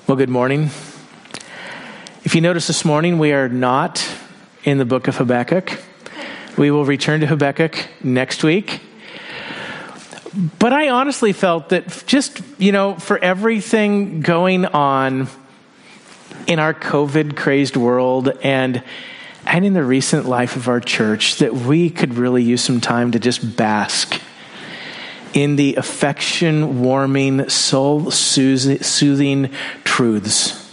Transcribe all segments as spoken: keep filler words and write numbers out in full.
Well, good morning. If you notice this morning, we are not in the book of Habakkuk. We will return to Habakkuk next week. But I honestly felt that just, you know, for everything going on in our COVID-crazed world and and in the recent life of our church, that we could really use some time to just bask in the affection-warming, soul-soothing truths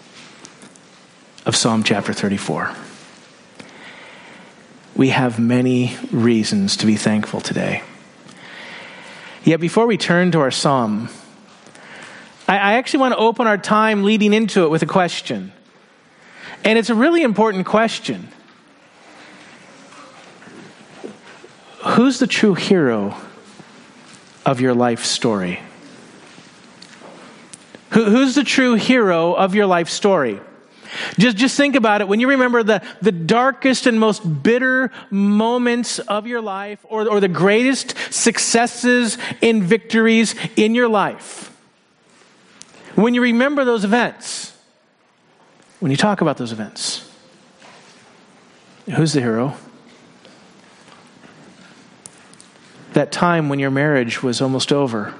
of Psalm chapter thirty-four. We have many reasons to be thankful today. Yet before we turn to our psalm, I, I actually want to open our time leading into it with a question. And it's a really important question. Who's the true hero of your life story? Who, who's the true hero of your life story? Just, just think about it. When you remember the, the darkest and most bitter moments of your life, or, or the greatest successes and victories in your life, when you remember those events, when you talk about those events, who's the hero? That time when your marriage was almost over.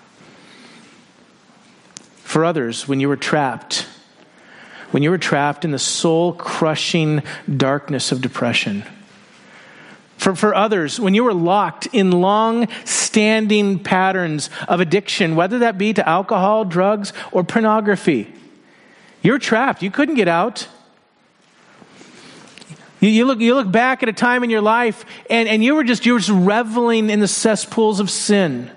For others, when you were trapped, when you were trapped in the soul-crushing darkness of depression. For, for others, when you were locked in long-standing patterns of addiction, whether that be to alcohol, drugs, or pornography. You were trapped. You couldn't get out. You, you look you look back at a time in your life, and, and you were just you were just reveling in the cesspools of sin.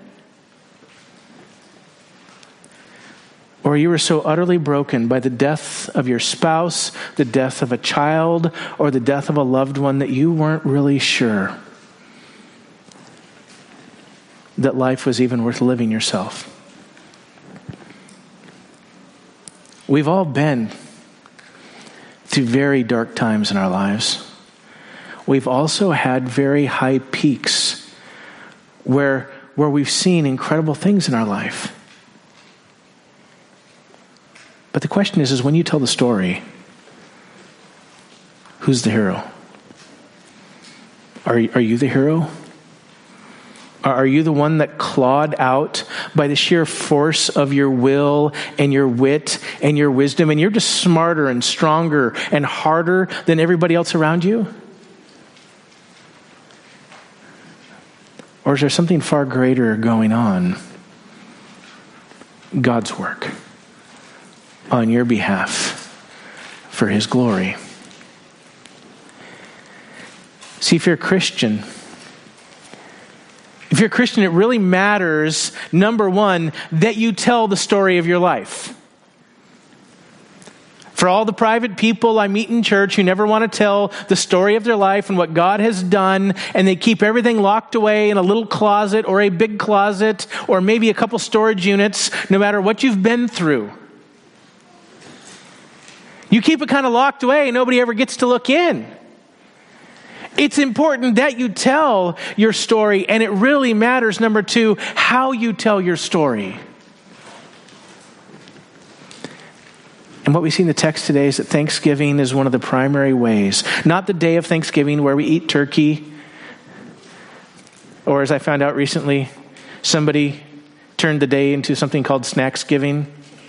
Or you were so utterly broken by the death of your spouse, the death of a child, or the death of a loved one that you weren't really sure that life was even worth living yourself. We've all been through very dark times in our lives. We've also had very high peaks where, where we've seen incredible things in our life. But the question is, is when you tell the story, who's the hero? Are, are you the hero? Are you the one that clawed out by the sheer force of your will and your wit and your wisdom, and you're just smarter and stronger and harder than everybody else around you? Or is there something far greater going on? God's work on your behalf for His glory. See, if you're a Christian, if you're a Christian, it really matters, number one, that you tell the story of your life. For all the private people I meet in church who never want to tell the story of their life and what God has done, and they keep everything locked away in a little closet or a big closet or maybe a couple storage units, no matter what you've been through. You keep it kind of locked away, nobody ever gets to look in. It's important that you tell your story, and it really matters, number two, how you tell your story. And what we see in the text today is that Thanksgiving is one of the primary ways. Not the day of Thanksgiving where we eat turkey, or as I found out recently, somebody turned the day into something called Snacksgiving.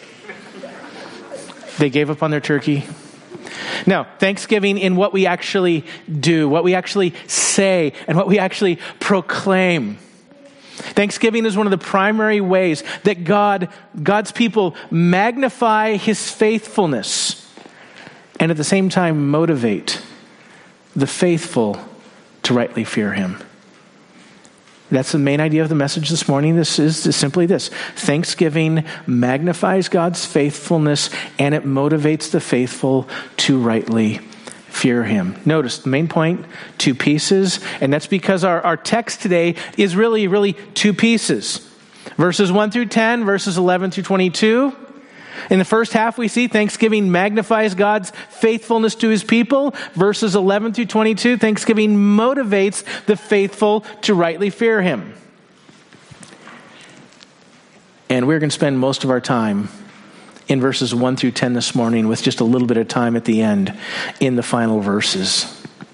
They gave up on their turkey. No, Thanksgiving in what we actually do, what we actually say, and what we actually proclaim. Thanksgiving is one of the primary ways that God, God's people magnify His faithfulness and at the same time motivate the faithful to rightly fear Him. That's the main idea of the message this morning. This is simply this. Thanksgiving magnifies God's faithfulness, and it motivates the faithful to rightly fear Him. Notice the main point, two pieces, and that's because our, our text today is really, really two pieces. Verses one through ten, verses eleven through twenty-two. In the first half, we see Thanksgiving magnifies God's faithfulness to His people. Verses eleven through twenty-two, Thanksgiving motivates the faithful to rightly fear Him. And we're going to spend most of our time in verses one through ten this morning with just a little bit of time at the end in the final verses.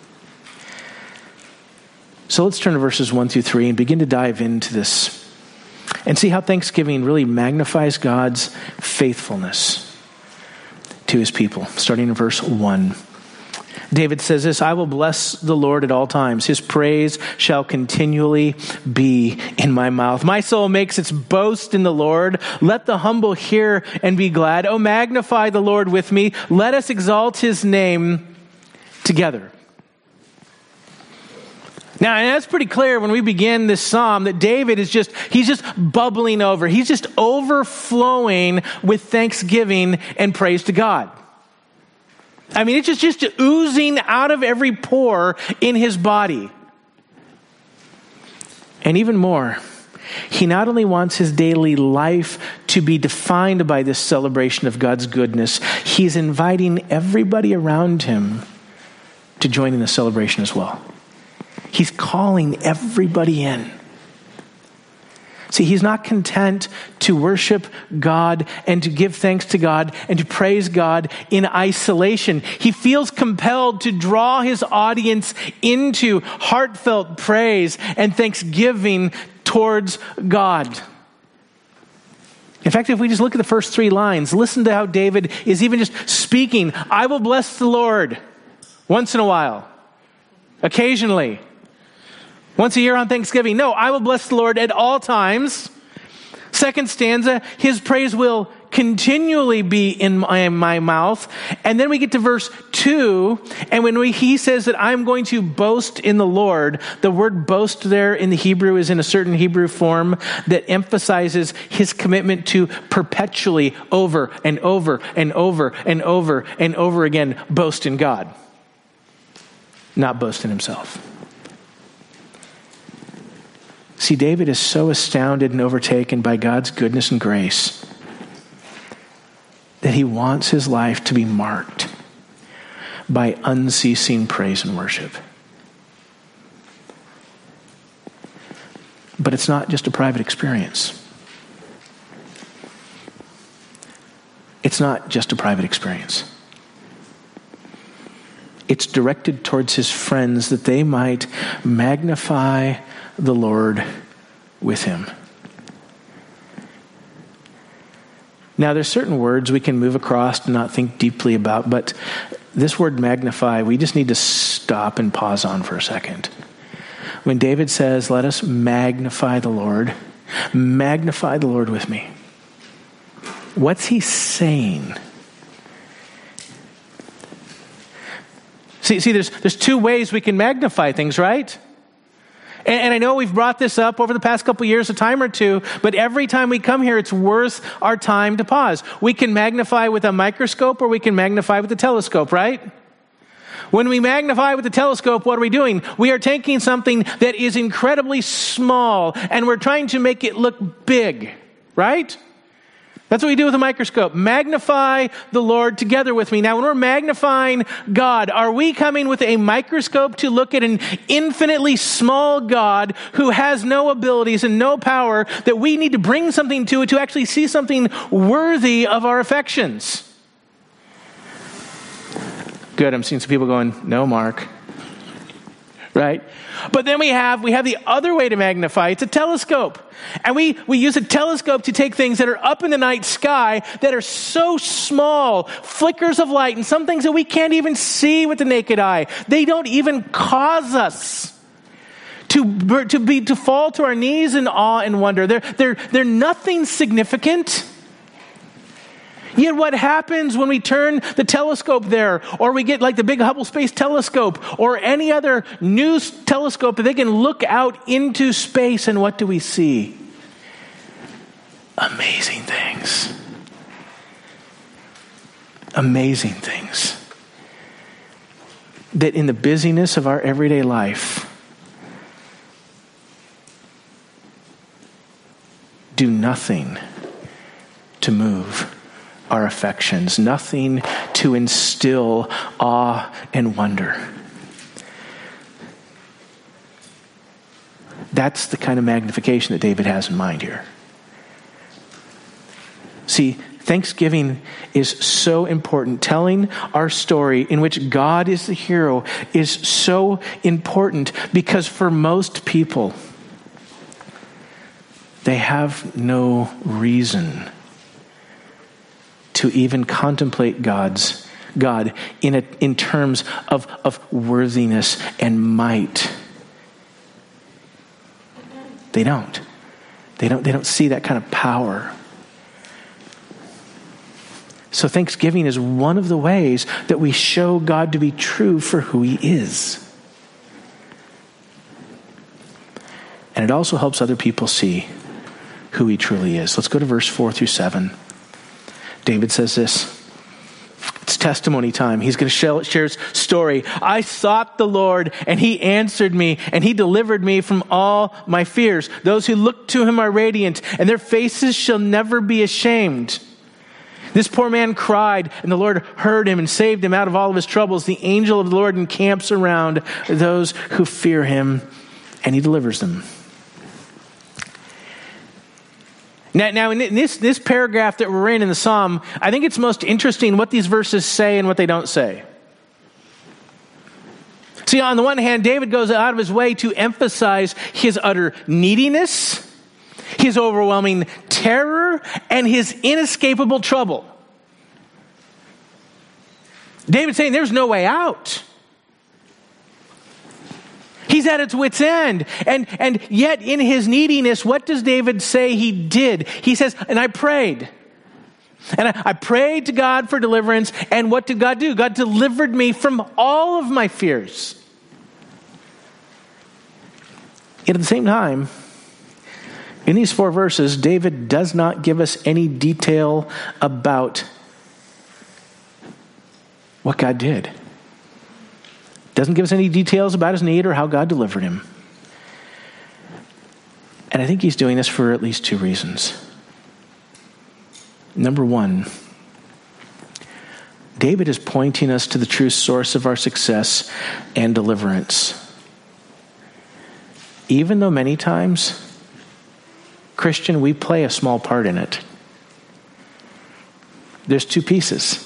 So let's turn to verses one through three and begin to dive into this and see how thanksgiving really magnifies God's faithfulness to his people. Starting in verse one. David says this, I will bless the Lord at all times. His praise shall continually be in my mouth. My soul makes its boast in the Lord. Let the humble hear and be glad. Oh, magnify the Lord with me. Let us exalt his name together. Now, and that's pretty clear when we begin this psalm that David is just, he's just bubbling over. He's just overflowing with thanksgiving and praise to God. I mean, it's just, just oozing out of every pore in his body. And even more, he not only wants his daily life to be defined by this celebration of God's goodness, he's inviting everybody around him to join in the celebration as well. He's calling everybody in. See, he's not content to worship God and to give thanks to God and to praise God in isolation. He feels compelled to draw his audience into heartfelt praise and thanksgiving towards God. In fact, if we just look at the first three lines, listen to how David is even just speaking. I will bless the Lord once in a while, occasionally. Once a year on Thanksgiving. No, I will bless the Lord at all times. Second stanza, his praise will continually be in my, in my mouth. And then we get to verse two, and when we, he says that I'm going to boast in the Lord, the word boast there in the Hebrew is in a certain Hebrew form that emphasizes his commitment to perpetually over and over and over and over and over again boast in God, not boast in himself. See, David is so astounded and overtaken by God's goodness and grace that he wants his life to be marked by unceasing praise and worship. But it's not just a private experience. It's not just a private experience. It's directed towards his friends that they might magnify the Lord with him. Now, there's certain words we can move across and not think deeply about, but this word magnify, we just need to stop and pause on for a second. When David says, let us magnify the Lord, magnify the Lord with me. What's he saying? See, see, there's there's two ways we can magnify things, right? And, and I know we've brought this up over the past couple of years, a time or two, but every time we come here, it's worth our time to pause. We can magnify with a microscope or we can magnify with a telescope, right? When we magnify with the telescope, what are we doing? We are taking something that is incredibly small and we're trying to make it look big, right? That's what we do with a microscope. Magnify the Lord together with me. Now, when we're magnifying God, are we coming with a microscope to look at an infinitely small God who has no abilities and no power that we need to bring something to it to actually see something worthy of our affections? Good, I'm seeing some people going, no, Mark. Right? But then we have we have the other way to magnify. It's a telescope. And we, we use a telescope to take things that are up in the night sky that are so small, flickers of light, and some things that we can't even see with the naked eye. They don't even cause us to, to, be, to fall to our knees in awe and wonder. They're, they're, they're nothing significant. Yet what happens when we turn the telescope there, or we get like the big Hubble Space Telescope, or any other new telescope that they can look out into space, and what do we see? Amazing things. Amazing things. That in the busyness of our everyday life, do nothing to move our affections, nothing to instill awe and wonder. That's the kind of magnification that David has in mind here. See, Thanksgiving is so important. Telling our story in which God is the hero is so important because for most people, they have no reason to even contemplate God's God in a, in terms of, of worthiness and might. They don't. They don't. They don't see that kind of power. So Thanksgiving is one of the ways that we show God to be true for who he is. And it also helps other people see who he truly is. Let's go to verse four through seven. David says this. It's testimony time. He's going to share his story. I sought the Lord, and he answered me, and he delivered me from all my fears. Those who look to him are radiant, and their faces shall never be ashamed. This poor man cried, and the Lord heard him and saved him out of all of his troubles. The angel of the Lord encamps around those who fear him, and he delivers them. Now, now in this, this paragraph that we're in in the Psalm, I think it's most interesting what these verses say and what they don't say. See, on the one hand, David goes out of his way to emphasize his utter neediness, his overwhelming terror, and his inescapable trouble. David's saying there's no way out. He's at its wit's end. And, and yet in his neediness, what does David say he did? He says, and I prayed. And I, I prayed to God for deliverance. And what did God do? God delivered me from all of my fears. Yet at the same time, in these four verses, David does not give us any detail about what God did. Doesn't give us any details about his need or how God delivered him. And I think he's doing this for at least two reasons. Number one, David is pointing us to the true source of our success and deliverance. Even though many times, Christian, we play a small part in it. There's two pieces.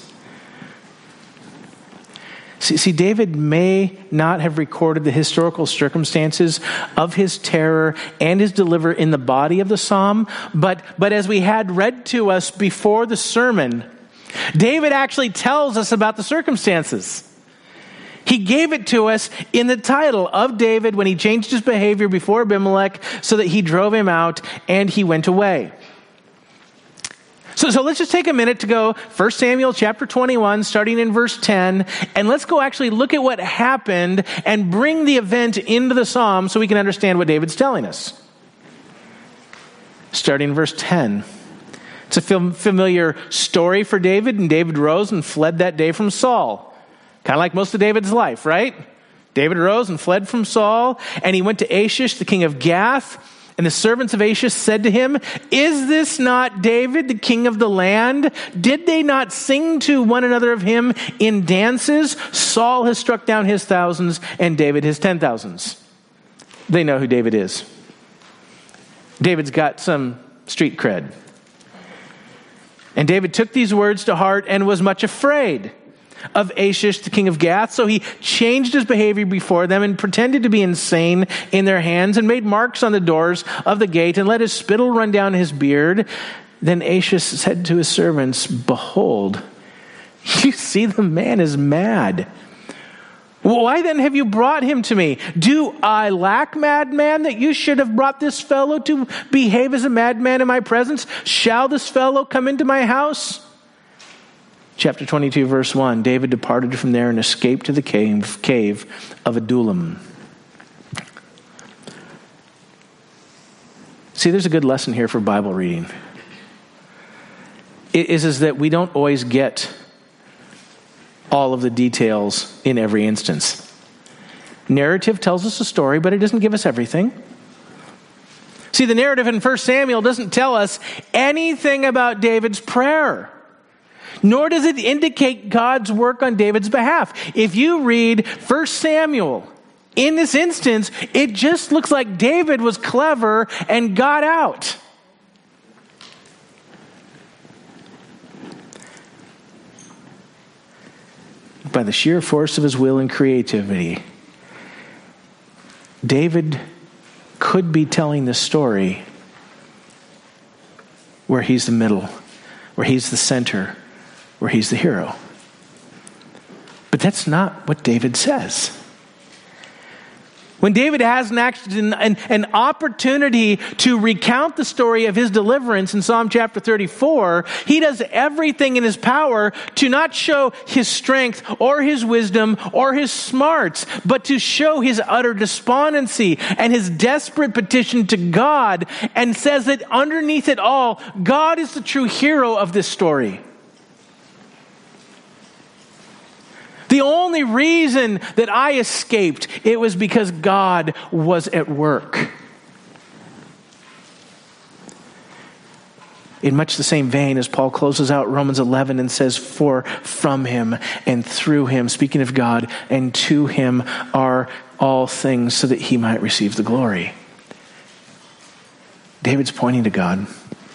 See, see, David may not have recorded the historical circumstances of his terror and his deliverance in the body of the psalm, but, but as we had read to us before the sermon, David actually tells us about the circumstances. He gave it to us in the title of David when he changed his behavior before Abimelech so that he drove him out and he went away. So, so let's just take a minute to go First Samuel chapter twenty-one, starting in verse ten, and let's go actually look at what happened and bring the event into the psalm so we can understand what David's telling us. Starting in verse ten. It's a familiar story for David, and David rose and fled that day from Saul. Kind of like most of David's life, right? David rose and fled from Saul, and he went to Achish, the king of Gath. And the servants of Achish said to him, is this not David, the king of the land? Did they not sing to one another of him in dances? Saul has struck down his thousands and David his ten thousands. They know who David is. David's got some street cred. And David took these words to heart and was much afraid of Achish, the king of Gath. So he changed his behavior before them and pretended to be insane in their hands and made marks on the doors of the gate and let his spittle run down his beard. Then Achish said to his servants, behold, you see the man is mad. Why then have you brought him to me? Do I lack madman that you should have brought this fellow to behave as a madman in my presence? Shall this fellow come into my house? Chapter twenty-two, verse one, David departed from there and escaped to the cave, cave of Adullam. See, there's a good lesson here for Bible reading. It is, is that we don't always get all of the details in every instance. Narrative tells us a story, but it doesn't give us everything. See, the narrative in First Samuel doesn't tell us anything about David's prayer. Nor does it indicate God's work on David's behalf. If you read First Samuel, in this instance, it just looks like David was clever and got out. by the sheer force of his will and creativity, David could be telling this story where he's the middle, where he's the center, where he's the hero. But that's not what David says. When David has an, action, an, an opportunity to recount the story of his deliverance in Psalm chapter thirty-four, he does everything in his power to not show his strength or his wisdom or his smarts, but to show his utter despondency and his desperate petition to God, and says that underneath it all, God is the true hero of this story. The only reason that I escaped, it was because God was at work. In much the same vein as Paul closes out Romans eleven and says, for from him and through him, speaking of God, and to him are all things, so that he might receive the glory. David's pointing to God.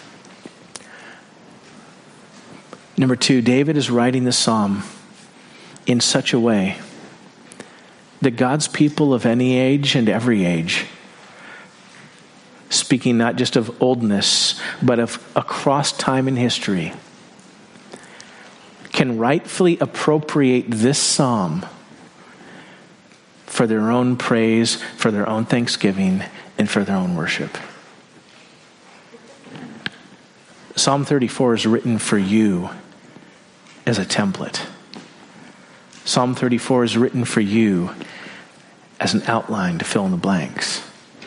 Number two, David is writing the psalm in such a way that God's people of any age and every age, speaking not just of oldness, but of across time and history, can rightfully appropriate this psalm for their own praise, for their own thanksgiving, and for their own worship. Psalm thirty-four is written for you as a template. Psalm thirty-four is written for you as an outline to fill in the blanks.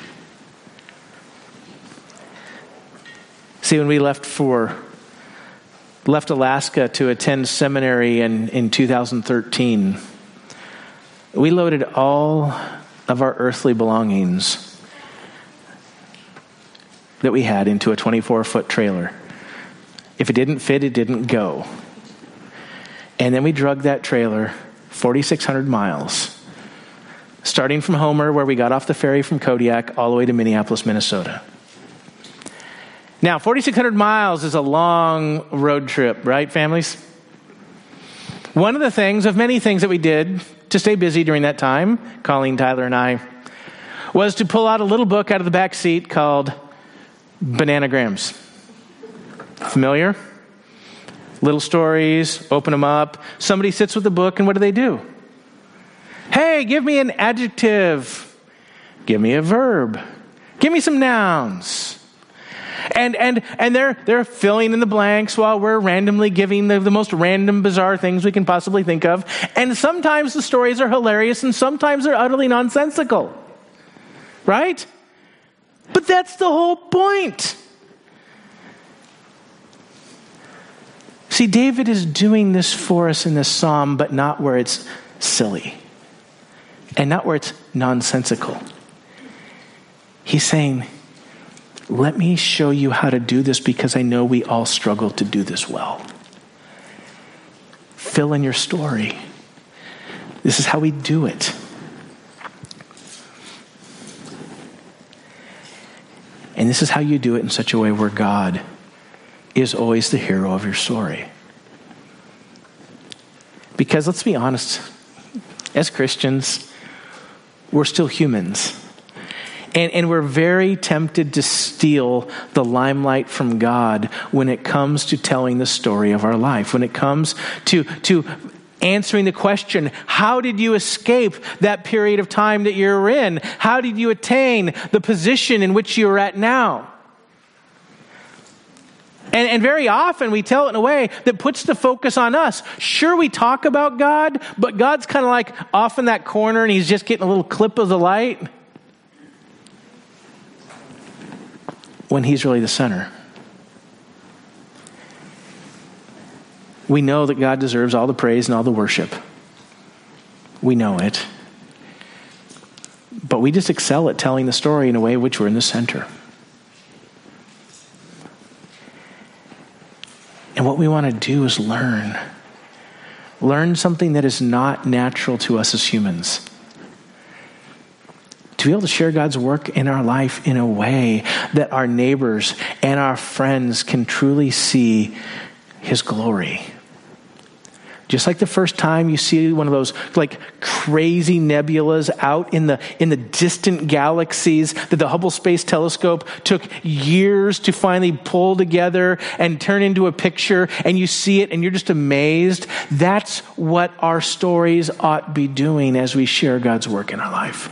See, when we left for left Alaska to attend seminary in, in two thousand thirteen, we loaded all of our earthly belongings that we had into a twenty-four foot trailer. If it didn't fit, it didn't go. And then we drug that trailer forty-six hundred miles, starting from Homer, where we got off the ferry from Kodiak, all the way to Minneapolis, Minnesota. Now, forty-six hundred miles is a long road trip, right, families? One of the things, of many things that we did to stay busy during that time, Colleen, Tyler, and I, was to pull out a little book out of the back seat called Bananagrams. Familiar? Little stories, open them up. Somebody sits with the book, and what do they do? Hey, give me an adjective. Give me a verb. Give me some nouns. And and and they're they're filling in the blanks while we're randomly giving the, the most random, bizarre things we can possibly think of. And sometimes the stories are hilarious, and sometimes they're utterly nonsensical. Right? But that's the whole point. See, David is doing this for us in this psalm, but not where it's silly and not where it's nonsensical. He's saying, let me show you how to do this, because I know we all struggle to do this well. Fill in your story. This is how we do it. And this is how you do it in such a way where God is always the hero of your story. Because let's be honest, as Christians, we're still humans. And, and we're very tempted to steal the limelight from God when it comes to telling the story of our life. When it comes to, to answering the question, how did you escape that period of time that you're in? How did you attain the position in which you're at now? And, and very often we tell it in a way that puts the focus on us. Sure, we talk about God, but God's kind of like off in that corner and he's just getting a little clip of the light, when he's really the center. We know that God deserves all the praise and all the worship. We know it. But we just excel at telling the story in a way in which we're in the center. And what we want to do is learn. Learn something that is not natural to us as humans. To be able to share God's work in our life in a way that our neighbors and our friends can truly see his glory. Just like the first time you see one of those like crazy nebulas out in the in the distant galaxies that the Hubble Space Telescope took years to finally pull together and turn into a picture, and you see it and you're just amazed. That's what our stories ought be doing as we share God's work in our life.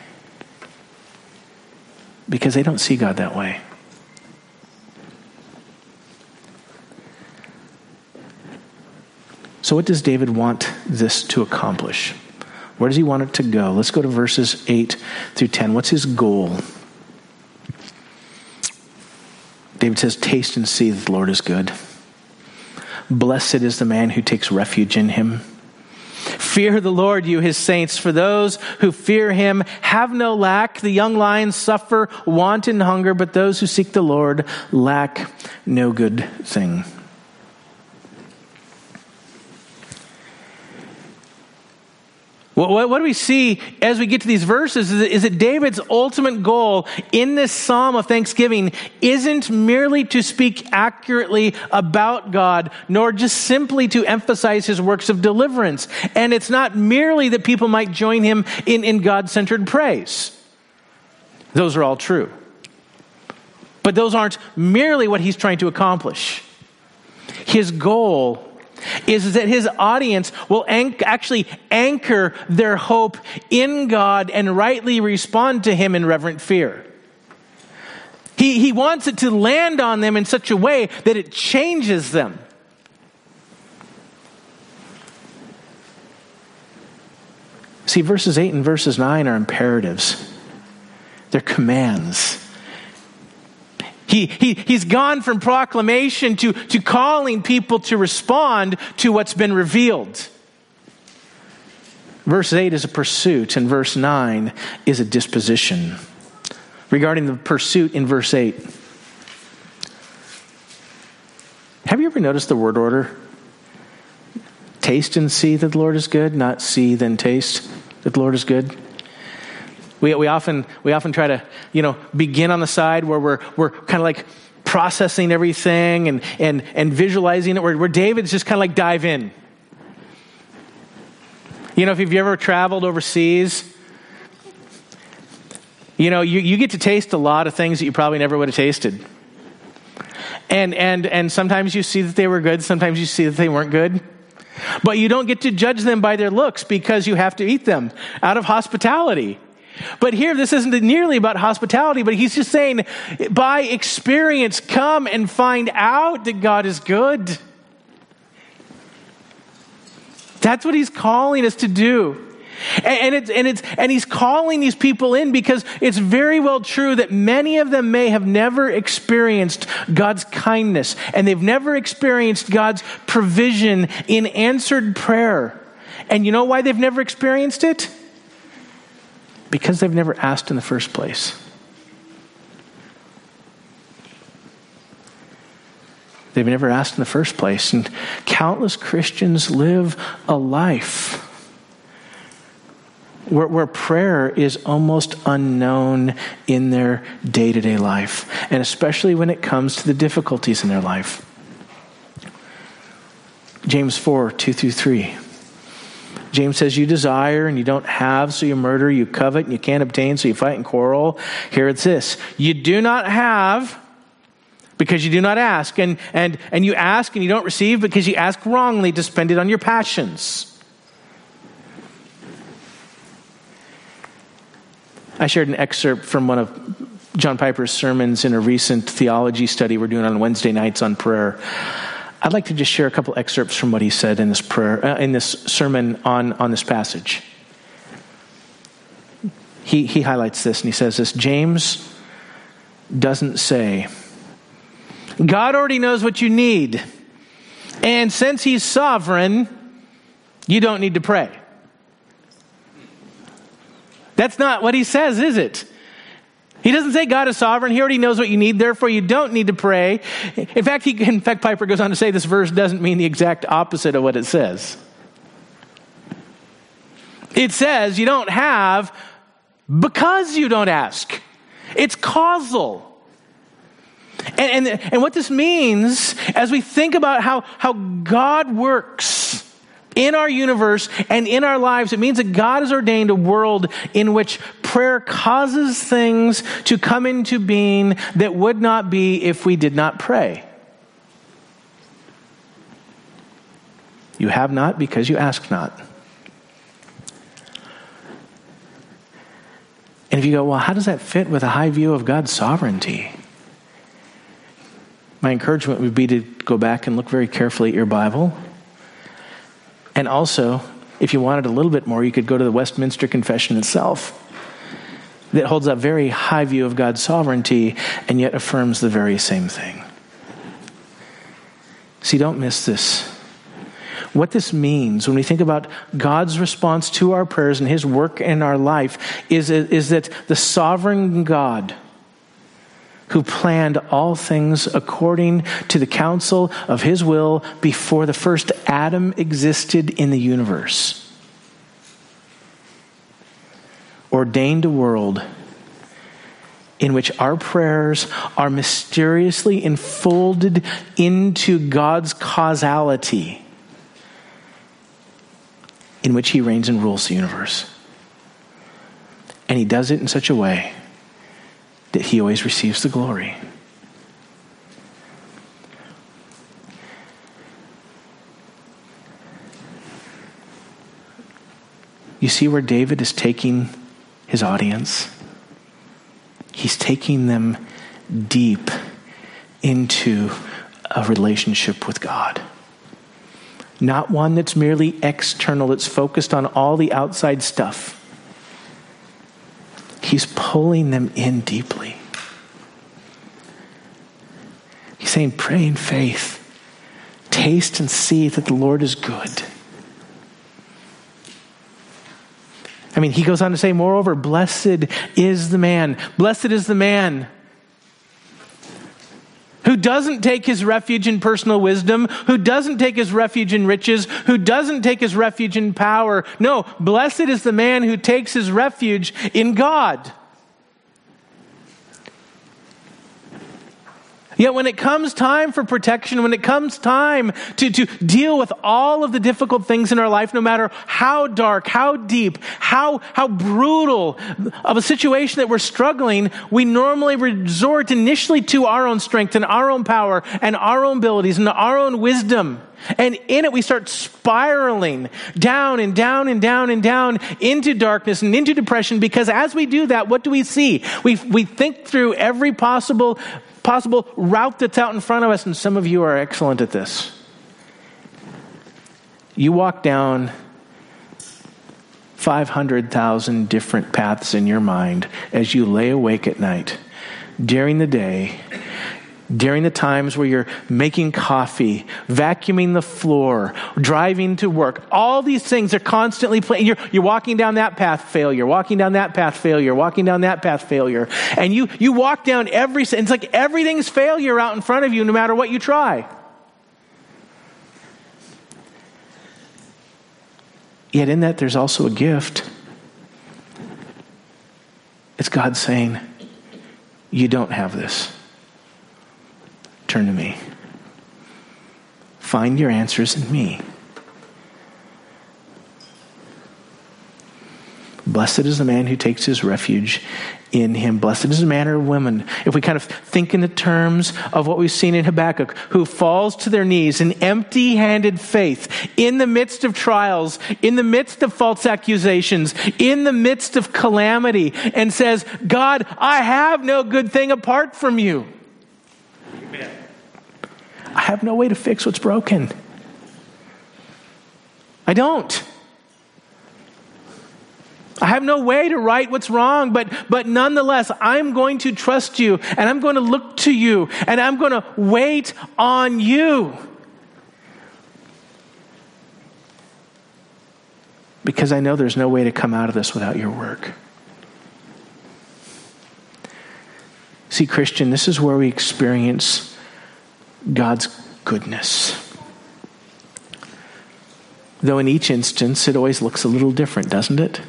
Because they don't see God that way. So what does David want this to accomplish? Where does he want it to go? Let's go to verses eight through ten. What's his goal? David says, taste and see that the Lord is good. Blessed is the man who takes refuge in him. Fear the Lord, you his saints, for those who fear him have no lack. The young lions suffer want and hunger, but those who seek the Lord lack no good thing. What, what do we see as we get to these verses is that, is that David's ultimate goal in this psalm of thanksgiving isn't merely to speak accurately about God, nor just simply to emphasize his works of deliverance. And it's not merely that people might join him in, in God-centered praise. Those are all true. But those aren't merely what he's trying to accomplish. His goal is that his audience will anch- actually anchor their hope in God and rightly respond to him in reverent fear. He, he wants it to land on them in such a way that it changes them. See, verses eight and verses nine are imperatives. They're commands. He, he, he's gone from proclamation to, to calling people to respond to what's been revealed. Verse eight is a pursuit, and verse nine is a disposition. Regarding the pursuit in verse eight, have you ever noticed the word order? Taste and see that the Lord is good, not see then taste that the Lord is good. We we often we often try to, you know, begin on the side where we're we're kind of like processing everything and and and visualizing it, where, where David's just kind of like dive in. You know, if you've ever traveled overseas, you know, you, you get to taste a lot of things that you probably never would have tasted. And and and sometimes you see that they were good, sometimes you see that they weren't good. But you don't get to judge them by their looks because you have to eat them out of hospitality. But here, this isn't nearly about hospitality, but he's just saying, by experience, come and find out that God is good. That's what he's calling us to do. And it's, and it's, and he's calling these people in because it's very well true that many of them may have never experienced God's kindness, and they've never experienced God's provision in answered prayer. And you know why they've never experienced it? Because they've never asked in the first place. They've never asked in the first place. And countless Christians live a life where, where prayer is almost unknown in their day-to-day life. And especially when it comes to the difficulties in their life. James four, two through three. James says, you desire and you don't have, so you murder. You covet and you can't obtain, so you fight and quarrel. Here it's this. You do not have because you do not ask. And, and, and you ask and you don't receive because you ask wrongly to spend it on your passions. I shared an excerpt from one of John Piper's sermons in a recent theology study we're doing on Wednesday nights on prayer. I'd like to just share a couple excerpts from what he said in this prayer, uh, in this sermon on, on this passage. He he highlights this and he says this: James doesn't say, God already knows what you need, and since he's sovereign, you don't need to pray. That's not what he says, is it? He doesn't say God is sovereign. He already knows what you need. Therefore, you don't need to pray. In fact, he, in fact, Piper goes on to say this verse doesn't mean the exact opposite of what it says. It says you don't have because you don't ask. It's causal. And, and, and what this means, as we think about how, how God works in our universe and in our lives. It means that God has ordained a world in which prayer causes things to come into being that would not be if we did not pray. You have not because you ask not. And if you go, well, how does that fit with a high view of God's sovereignty? My encouragement would be to go back and look very carefully at your Bible. And also, if you wanted a little bit more, you could go to the Westminster Confession itself, that holds a very high view of God's sovereignty and yet affirms the very same thing. See, don't miss this. What this means when we think about God's response to our prayers and his work in our life is, is that the sovereign God who planned all things according to the counsel of his will before the first Adam existed in the universe, ordained a world in which our prayers are mysteriously enfolded into God's causality, in which he reigns and rules the universe. And he does it in such a way that he always receives the glory. You see where David is taking his audience? He's taking them deep into a relationship with God. Not one that's merely external, that's focused on all the outside stuff. He's pulling them in deeply. He's saying, pray in faith. Taste and see that the Lord is good. I mean, he goes on to say, moreover, blessed is the man. Blessed is the man who doesn't take his refuge in personal wisdom, who doesn't take his refuge in riches, who doesn't take his refuge in power. No, blessed is the man who takes his refuge in God. Yet when it comes time for protection, when it comes time to, to deal with all of the difficult things in our life, no matter how dark, how deep, how, how brutal of a situation that we're struggling, we normally resort initially to our own strength and our own power and our own abilities and our own wisdom. And in it, we start spiraling down and down and down and down into darkness and into depression, because as we do that, what do we see? We, we think through every possible possible route that's out in front of us, and some of you are excellent at this. You walk down five hundred thousand different paths in your mind as you lay awake at night, during the day, during the times where you're making coffee, vacuuming the floor, driving to work. All these things are constantly playing. You're, you're walking down that path, failure. Walking down that path, failure. Walking down that path, failure. And you, you walk down every, it's like everything's failure out in front of you no matter what you try. Yet in that there's also a gift. It's God saying, you don't have this. Turn to me. Find your answers in me. Blessed is the man who takes his refuge in him. Blessed is the man or woman, if we kind of think in the terms of what we've seen in Habakkuk, who falls to their knees in empty-handed faith in the midst of trials, in the midst of false accusations, in the midst of calamity, and says, God, I have no good thing apart from you. Amen. I have no way to fix what's broken. I don't. I have no way to right what's wrong, but, but nonetheless, I'm going to trust you, and I'm going to look to you, and I'm going to wait on you. Because I know there's no way to come out of this without your work. See, Christian, this is where we experience God's goodness. Though in each instance, it always looks a little different, doesn't it?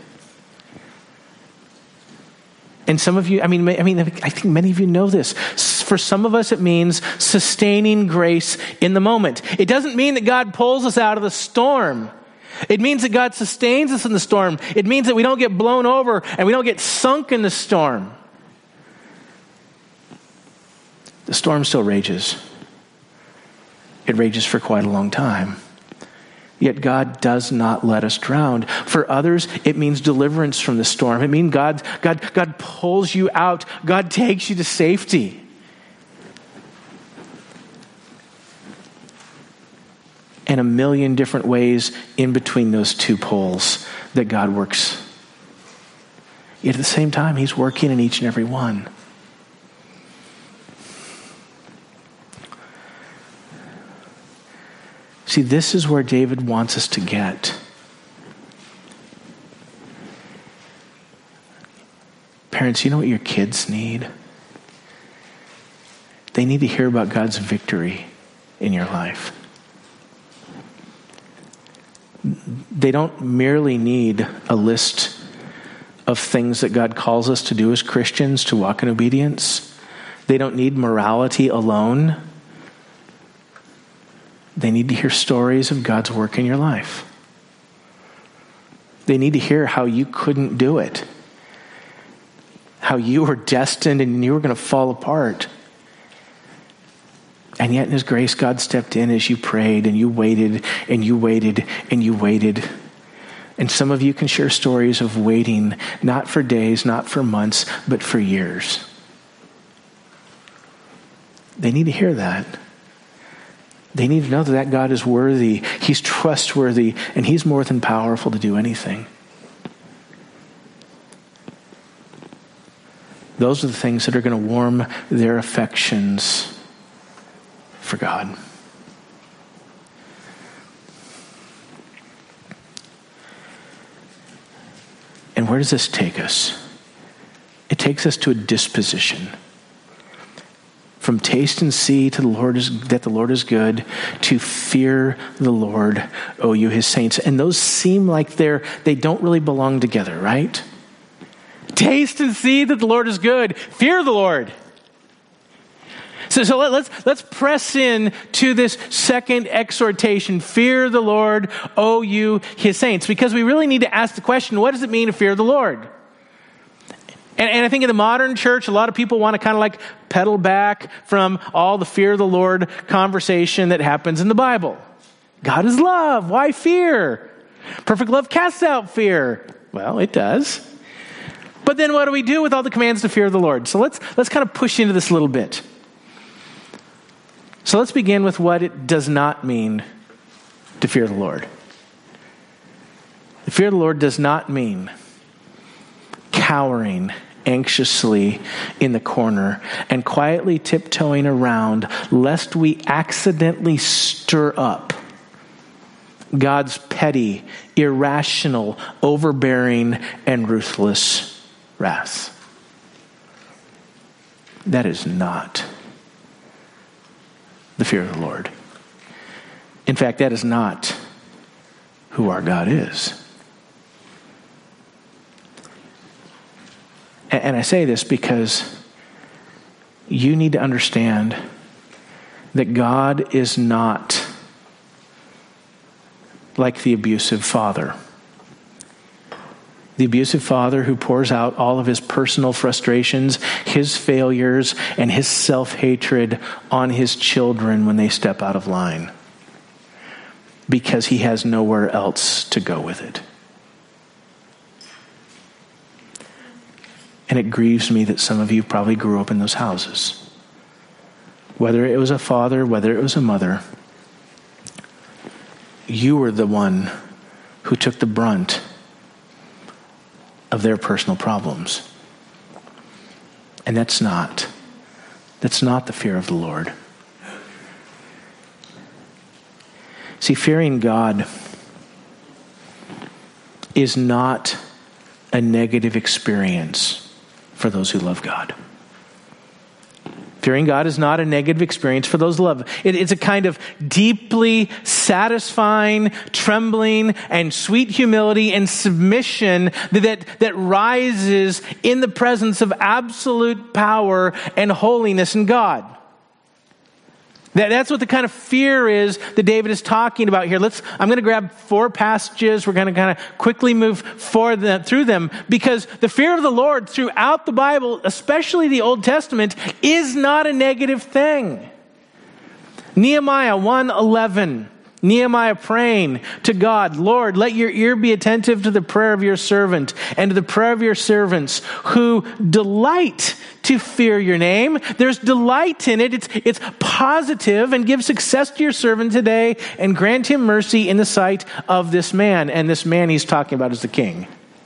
And some of you, I mean, I mean, I think many of you know this. For some of us, it means sustaining grace in the moment. It doesn't mean that God pulls us out of the storm. It means that God sustains us in the storm. It means that we don't get blown over and we don't get sunk in the storm. The storm still rages. It rages for quite a long time. Yet God does not let us drown. For others, it means deliverance from the storm. It means God, God, God pulls you out. God takes you to safety. And a million different ways in between those two poles that God works. Yet at the same time, He's working in each and every one. See, this is where David wants us to get. Parents, you know what your kids need? They need to hear about God's victory in your life. They don't merely need a list of things that God calls us to do as Christians to walk in obedience. They don't need morality alone. They need to hear stories of God's work in your life. They need to hear how you couldn't do it. How you were destined and you were going to fall apart. And yet in His grace, God stepped in as you prayed and you waited and you waited and you waited. And some of you can share stories of waiting, not for days, not for months, but for years. They need to hear that. They need to know that that God is worthy, He's trustworthy, and He's more than powerful to do anything. Those are the things that are going to warm their affections for God. And where does this take us? It takes us to a disposition. From taste and see to the Lord is, that the Lord is good, to fear the Lord, O you His saints. And those seem like they're, they don't really belong together, right? Taste and see that the Lord is good. Fear the Lord. So, so let, let's, let's press in to this second exhortation. Fear the Lord, O you His saints. Because we really need to ask the question, what does it mean to fear the Lord? And, and I think in the modern church, a lot of people want to kind of like pedal back from all the fear of the Lord conversation that happens in the Bible. God is love. Why fear? Perfect love casts out fear. Well, it does. But then what do we do with all the commands to fear the Lord? So let's let's kind of push into this a little bit. So let's begin with what it does not mean to fear the Lord. The fear of the Lord does not mean cowering anxiously in the corner and quietly tiptoeing around lest we accidentally stir up God's petty, irrational, overbearing, and ruthless wrath. That is not the fear of the Lord. In fact, that is not who our God is. And I say this because you need to understand that God is not like the abusive father. The abusive father who pours out all of his personal frustrations, his failures, and his self-hatred on his children when they step out of line because he has nowhere else to go with it. And it grieves me that some of you probably grew up in those houses. Whether it was a father, whether it was a mother, you were the one who took the brunt of their personal problems. And that's not, that's not the fear of the Lord. See, fearing God is not a negative experience for those who love God. Fearing God is not a negative experience for those who love. It, it's a kind of deeply satisfying, trembling, and sweet humility and submission that, that, that rises in the presence of absolute power and holiness in God. That, that's what the kind of fear is that David is talking about here. Let's, I'm going to grab four passages. We're going to kind of quickly move forward them, through them, because the fear of the Lord throughout the Bible, especially the Old Testament, is not a negative thing. Nehemiah one eleven. Nehemiah praying to God, Lord, let your ear be attentive to the prayer of your servant and to the prayer of your servants who delight to fear your name. There's delight in it. It's, it's positive, and give success to your servant today and grant him mercy in the sight of this man. And this man he's talking about is the king.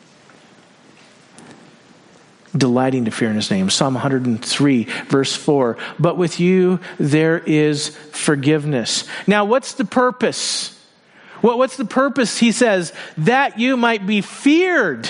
Delighting to fear in his name. Psalm one hundred three, verse four. But with you there is forgiveness. Now, what's the purpose? What, what's the purpose? He says, that you might be feared.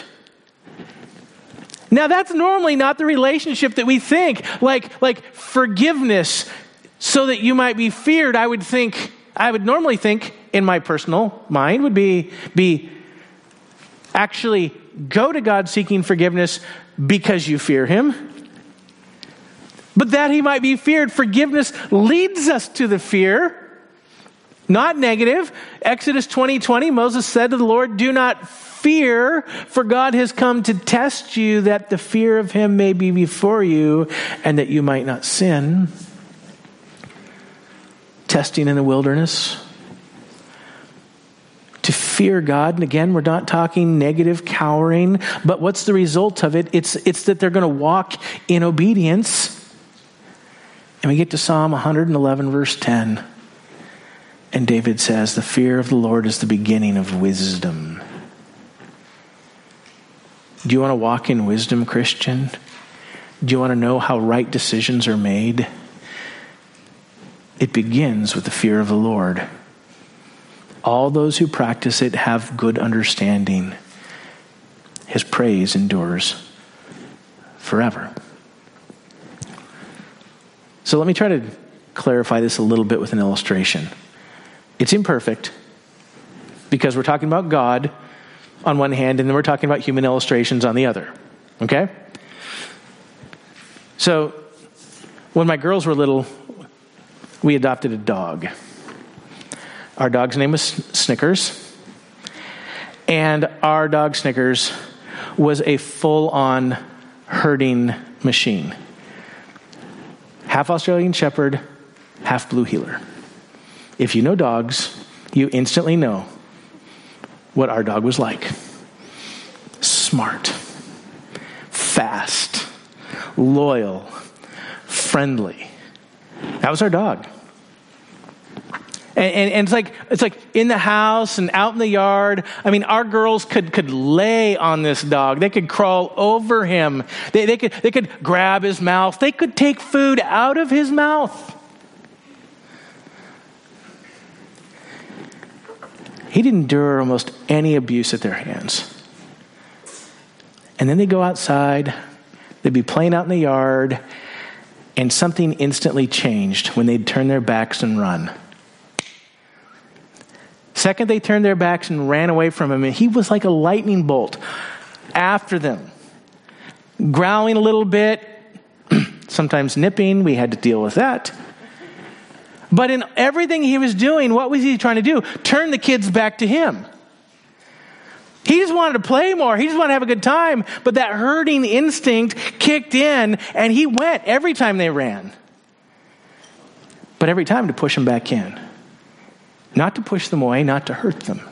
Now, that's normally not the relationship that we think. Like, like forgiveness so that you might be feared. I would think, I would normally think in my personal mind would be, be actually go to God seeking forgiveness because you fear him. But that he might be feared, forgiveness leads us to the fear, not negative. Exodus twenty twenty, Moses said to the Lord, do not fear, for God has come to test you, that the fear of him may be before you and that you might not sin. Testing in the wilderness. To fear God, and again, we're not talking negative cowering, but what's the result of it? It's, it's that they're going to walk in obedience. And we get to Psalm one hundred eleven, verse ten. And David says, the fear of the Lord is the beginning of wisdom. Do you want to walk in wisdom, Christian? Do you want to know how right decisions are made? It begins with the fear of the Lord. All those who practice it have good understanding. His praise endures forever. So let me try to clarify this a little bit with an illustration. It's imperfect because we're talking about God on one hand, and then we're talking about human illustrations on the other. Okay? So when my girls were little, we adopted a dog. Our dog's name was Snickers. And our dog Snickers was a full-on herding machine. Half Australian Shepherd, half Blue Heeler. If you know dogs, you instantly know what our dog was like. Smart, fast, loyal, friendly. That was our dog. And, and, and it's like it's like in the house and out in the yard. I mean, our girls could could lay on this dog. They could crawl over him. They, they could they could grab his mouth. They could take food out of his mouth. He'd endure almost any abuse at their hands. And then they'd go outside. They'd be playing out in the yard, and something instantly changed when they'd turn their backs and run. Second, they turned their backs and ran away from him, and he was like a lightning bolt after them, growling a little bit, sometimes nipping. We had to deal with that. But in everything he was doing, what was he trying to do? Turn the kids back to him. He just wanted to play more. He just wanted to have a good time. But that herding instinct kicked in, and he went every time they ran. But every time to push them back in. Not to push them away, not to hurt them.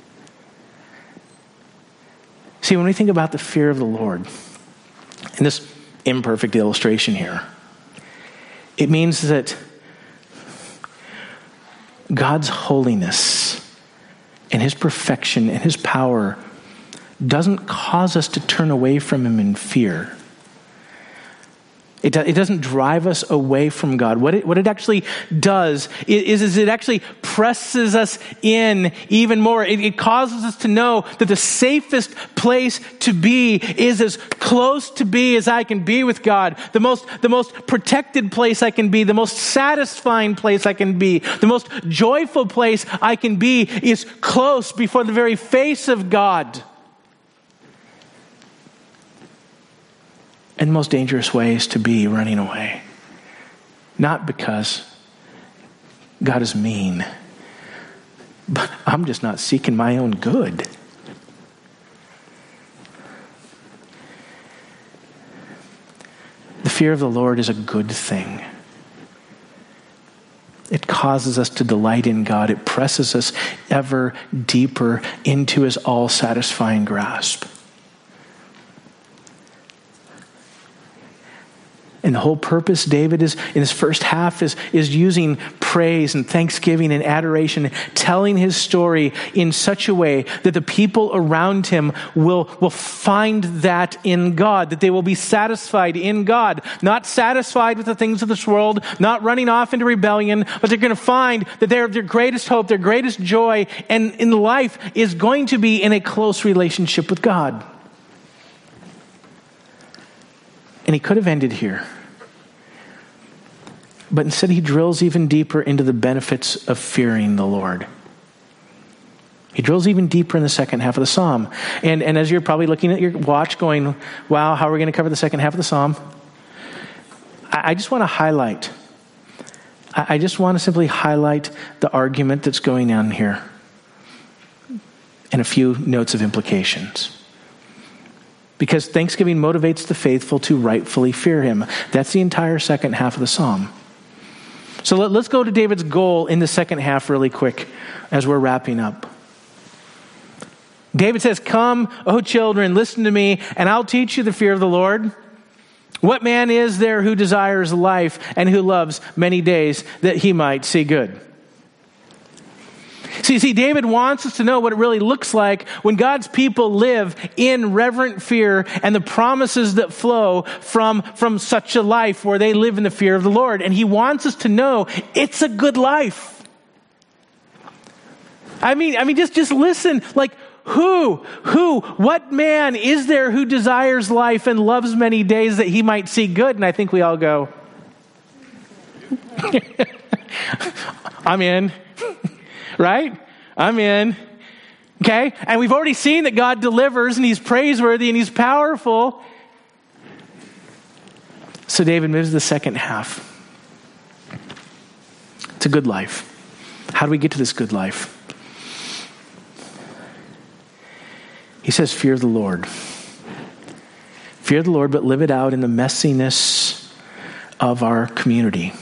See, when we think about the fear of the Lord, in this imperfect illustration here, it means that God's holiness and his perfection and his power doesn't cause us to turn away from him in fear. It, do, it doesn't drive us away from God. What it, what it actually does is, is it actually presses us in even more. It, it causes us to know that the safest place to be is as close to be as I can be with God. The most, the most protected place I can be, the most satisfying place I can be, the most joyful place I can be is close before the very face of God. And the most dangerous way is to be running away. Not because God is mean. But I'm just not seeking my own good. The fear of the Lord is a good thing. It causes us to delight in God. It presses us ever deeper into his all-satisfying grasp. And the whole purpose, David is, in his first half, is, is using praise and thanksgiving and adoration, telling his story in such a way that the people around him will, will find that in God, that they will be satisfied in God, not satisfied with the things of this world, not running off into rebellion, but they're going to find that their, their greatest hope, their greatest joy and in life is going to be in a close relationship with God. And he could have ended here. But instead he drills even deeper into the benefits of fearing the Lord. He drills even deeper in the second half of the psalm. And, and as you're probably looking at your watch going, wow, how are we going to cover the second half of the psalm? I, I just want to highlight. I, I just want to simply highlight the argument that's going on here. And a few notes of implications. Because thanksgiving motivates the faithful to rightfully fear him. That's the entire second half of the psalm. So let, let's go to David's goal in the second half really quick as we're wrapping up. David says, "Come, O children, listen to me, and I'll teach you the fear of the Lord. What man is there who desires life and who loves many days that he might see good?" See, see, David wants us to know what it really looks like when God's people live in reverent fear and the promises that flow from, from such a life where they live in the fear of the Lord. And he wants us to know it's a good life. I mean, I mean, just, just listen, like, who, who, what man is there who desires life and loves many days that he might see good? And I think we all go, I'm in. Right? I'm in. Okay? And we've already seen that God delivers and he's praiseworthy and he's powerful. So David moves to the second half. It's a good life. How do we get to this good life? He says, fear the Lord. Fear the Lord, but live it out in the messiness of our community.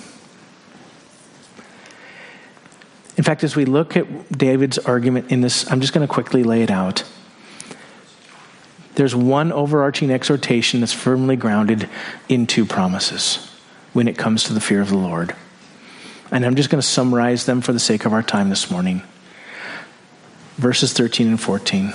In fact, as we look at David's argument in this, I'm just going to quickly lay it out. There's one overarching exhortation that's firmly grounded in two promises when it comes to the fear of the Lord. And I'm just going to summarize them for the sake of our time this morning. Verses thirteen and fourteen.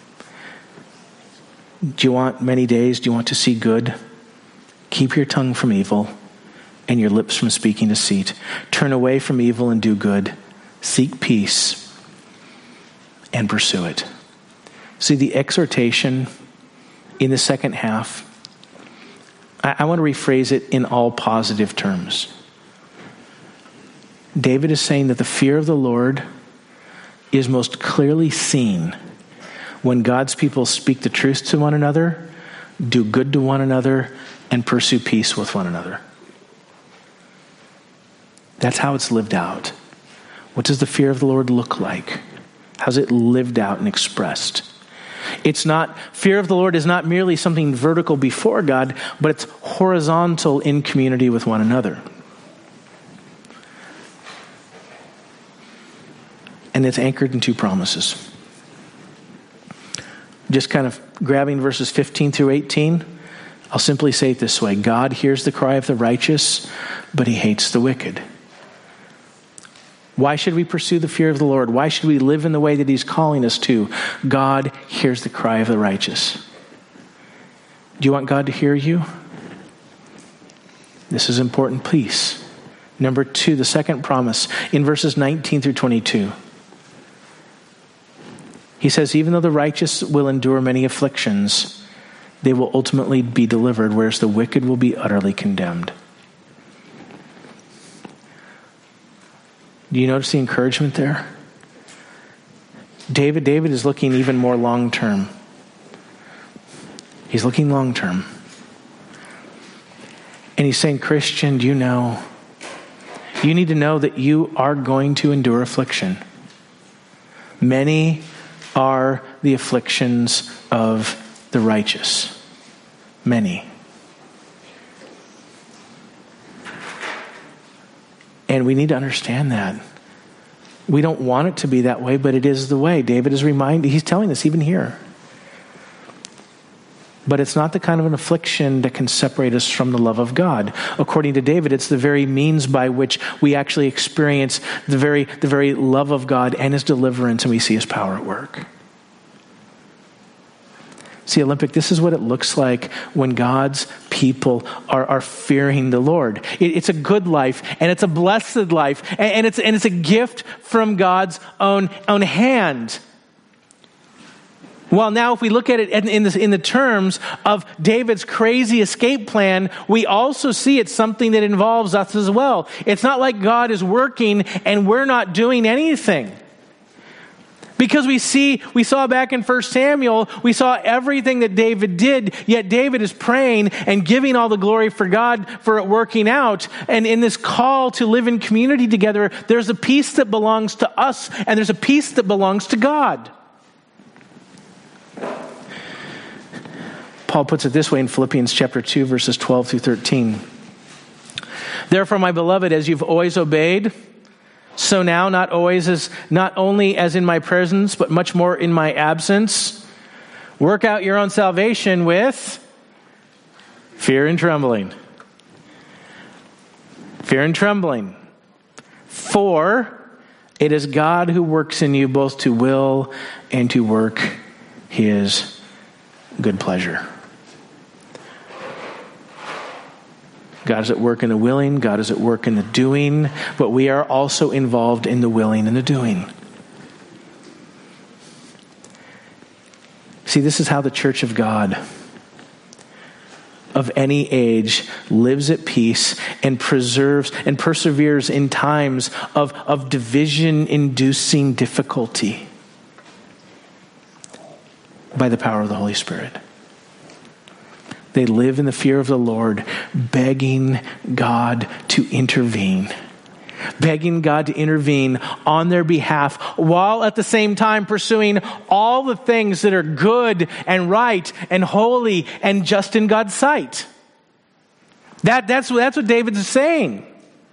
Do you want many days? Do you want to see good? Keep your tongue from evil and your lips from speaking deceit. Turn away from evil and do good. Seek peace and pursue it. See, the exhortation in the second half, I, I want to rephrase it in all positive terms. David is saying that the fear of the Lord is most clearly seen when God's people speak the truth to one another, do good to one another, and pursue peace with one another. That's how it's lived out. What does the fear of the Lord look like? How's it lived out and expressed? It's not, fear of the Lord is not merely something vertical before God, but it's horizontal in community with one another. And it's anchored in two promises. Just kind of grabbing verses fifteen through eighteen, I'll simply say it this way. God hears the cry of the righteous, but he hates the wicked. Why should we pursue the fear of the Lord? Why should we live in the way that he's calling us to? God hears the cry of the righteous. Do you want God to hear you? This is important piece. Number two, the second promise in verses nineteen through twenty-two. He says, even though the righteous will endure many afflictions, they will ultimately be delivered, whereas the wicked will be utterly condemned. Do you notice the encouragement there? David, David is looking even more long-term. He's looking long-term. And he's saying, Christian, do you know, you need to know that you are going to endure affliction. Many are the afflictions of the righteous. Many. And we need to understand that. We don't want it to be that way, but it is the way. David is reminding, he's telling us even here. But it's not the kind of an affliction that can separate us from the love of God. According to David, it's the very means by which we actually experience the very, the very love of God and his deliverance, and we see his power at work. See, Olympic, this is what it looks like when God's people are, are fearing the Lord. It, it's a good life, and it's a blessed life, and, and, it's, and it's a gift from God's own, own hand. Well, now if we look at it in the, in the terms of David's crazy escape plan, we also see it's something that involves us as well. It's not like God is working and we're not doing anything. Because we see, we saw back in First Samuel, we saw everything that David did, yet David is praying and giving all the glory for God for it working out. And in this call to live in community together, there's a peace that belongs to us and there's a peace that belongs to God. Paul puts it this way in Philippians chapter two, verses twelve through thirteen. Therefore, my beloved, as you've always obeyed, so now not always as not only as in my presence, but much more in my absence, work out your own salvation with fear and trembling. Fear and trembling. For it is God who works in you both to will and to work his good pleasure. God is at work in the willing, God is at work in the doing, but we are also involved in the willing and the doing. See, this is how the church of God of any age lives at peace and preserves and perseveres in times of, of division-inducing difficulty by the power of the Holy Spirit. They live in the fear of the Lord, begging God to intervene. Begging God to intervene on their behalf, while at the same time pursuing all the things that are good and right and holy and just in God's sight. That, that's, that's what David's saying.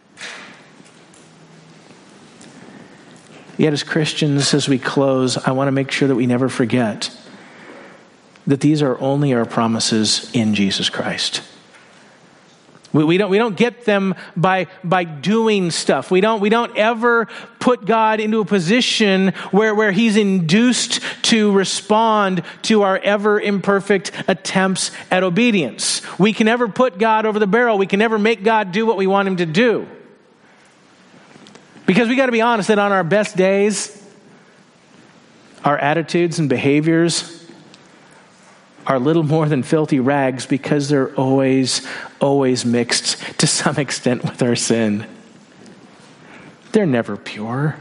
Yet as Christians, as we close, I want to make sure that we never forget that these are only our promises in Jesus Christ. We, we don't we don't get them by by doing stuff. We don't we don't ever put God into a position where, where he's induced to respond to our ever imperfect attempts at obedience. We can never put God over the barrel. We can never make God do what we want him to do. Because we got to be honest that on our best days, our attitudes and behaviors are little more than filthy rags, because they're always, always mixed to some extent with our sin. They're never pure.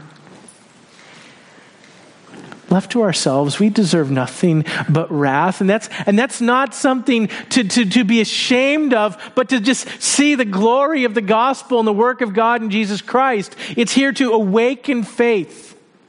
Left to ourselves, we deserve nothing but wrath. And that's and that's not something to, to, to be ashamed of, but to just see the glory of the gospel and the work of God in Jesus Christ. It's here to awaken faith.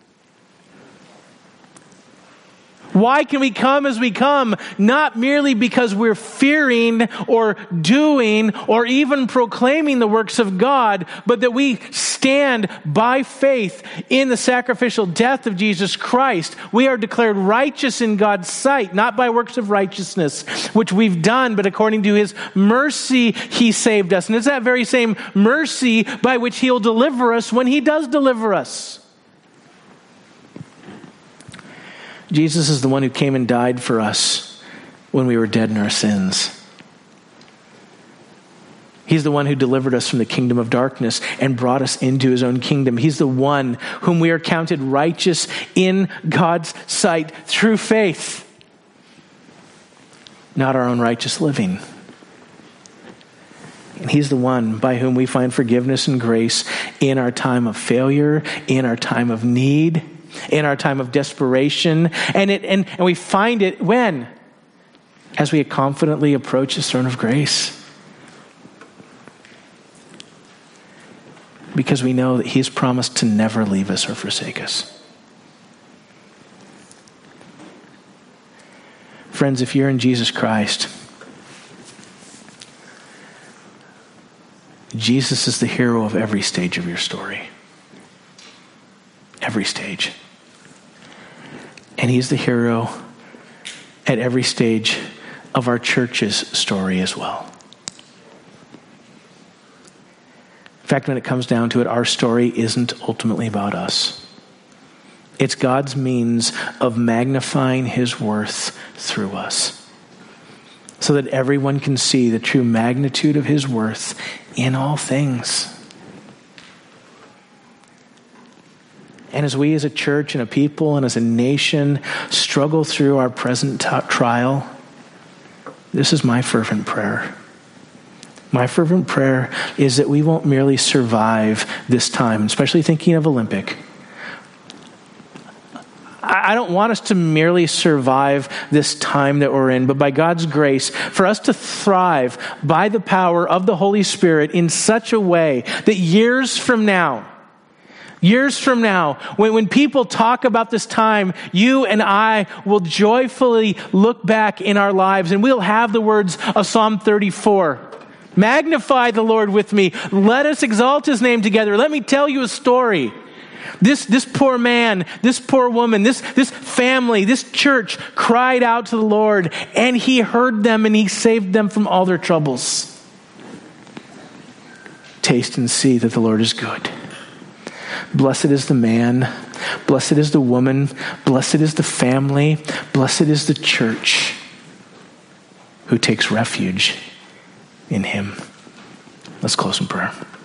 Why can we come as we come? Not merely because we're fearing or doing or even proclaiming the works of God, but that we stand by faith in the sacrificial death of Jesus Christ. We are declared righteous in God's sight, not by works of righteousness, which we've done, but according to his mercy, he saved us. And it's that very same mercy by which he'll deliver us when he does deliver us. Jesus is the one who came and died for us when we were dead in our sins. He's the one who delivered us from the kingdom of darkness and brought us into his own kingdom. He's the one whom we are counted righteous in God's sight through faith, not our own righteous living. And he's the one by whom we find forgiveness and grace in our time of failure, in our time of need, in our time of desperation. And it and, and we find it when? As we confidently approach his throne of grace. because we know that he's promised to never leave us or forsake us. Friends, if you're in Jesus Christ, Jesus is the hero of every stage of your story. Every stage. And he's the hero at every stage of our church's story as well. In fact, when it comes down to it, our story isn't ultimately about us. It's God's means of magnifying his worth through us, so that everyone can see the true magnitude of his worth in all things. And as we as a church and a people and as a nation struggle through our present t- trial, this is my fervent prayer. My fervent prayer is that we won't merely survive this time, especially thinking of Olympic. I don't want us to merely survive this time that we're in, but by God's grace, for us to thrive by the power of the Holy Spirit in such a way that years from now, years from now, when, when people talk about this time, you and I will joyfully look back in our lives and we'll have the words of Psalm thirty-four. Magnify the Lord with me. Let us exalt his name together. Let me tell you a story. This, this poor man, this poor woman, this, this family, this church cried out to the Lord, and he heard them and he saved them from all their troubles. Taste and see that the Lord is good. Blessed is the man, blessed is the woman, blessed is the family, blessed is the church who takes refuge in him. Let's close in prayer.